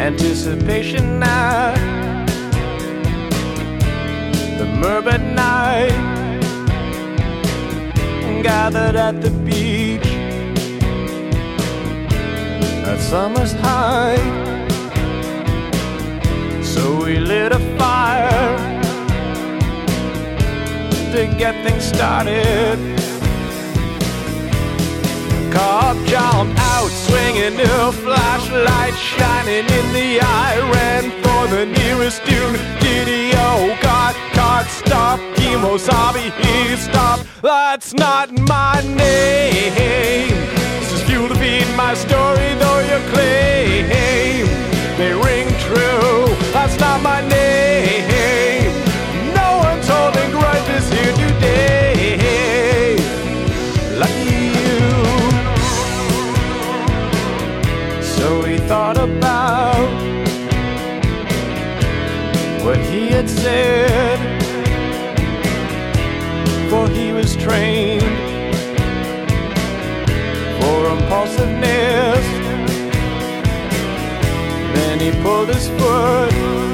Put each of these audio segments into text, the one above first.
Anticipation night, the Merbet night, gathered at the beach at summer's height. So we lit a fire to get things started. Cobb jumped out, swinging a flashlight shining in the eye. Ran for the nearest dune. Didio got caught, stopped. Kimosabi, he stopped. That's not my name. This is fuel to feed my story, though your claim may ring true. That's not my name. No one's holding grudges here today. Lucky you. So he thought about what he had said, for he was trained for impulsiveness. Then he pulled his foot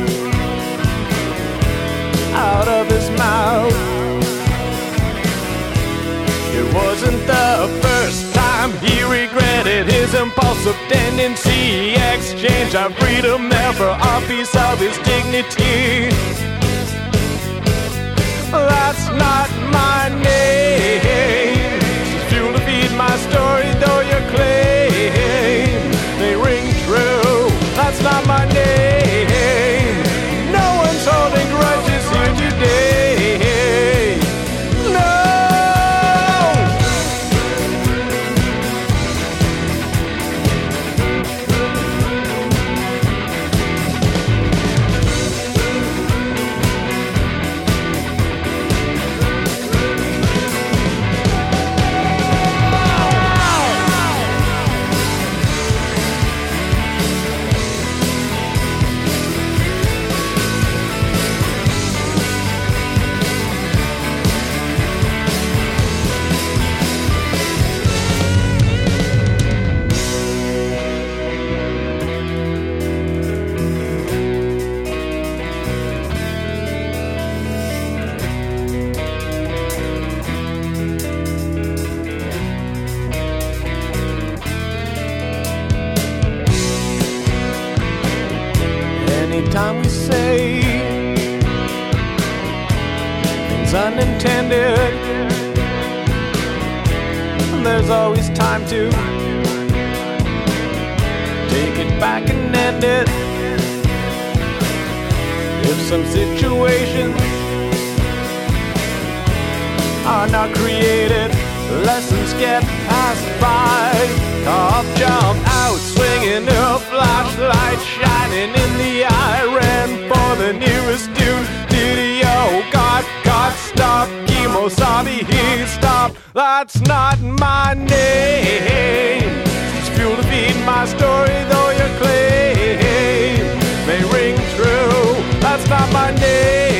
out of his mouth. It wasn't the first time he regretted his impulsive tendency. Exchanged our freedom there for a piece of his dignity. That's not my name. It's fuel to feed my story, though your claim may ring true. That's not my name. No one's holding grudges here today. No. Anytime we say things unintended, there's always time to take it back and end it. If some situations are not created, lessons get passed by. Cobb jumped out, swinging a flashlight shining in the eye. Ran for the nearest dune. Didio got caught, stopped. Kimosabi, he stopped. That's not my name. It's fuel to feed my story, though your claim may ring true. That's not my name.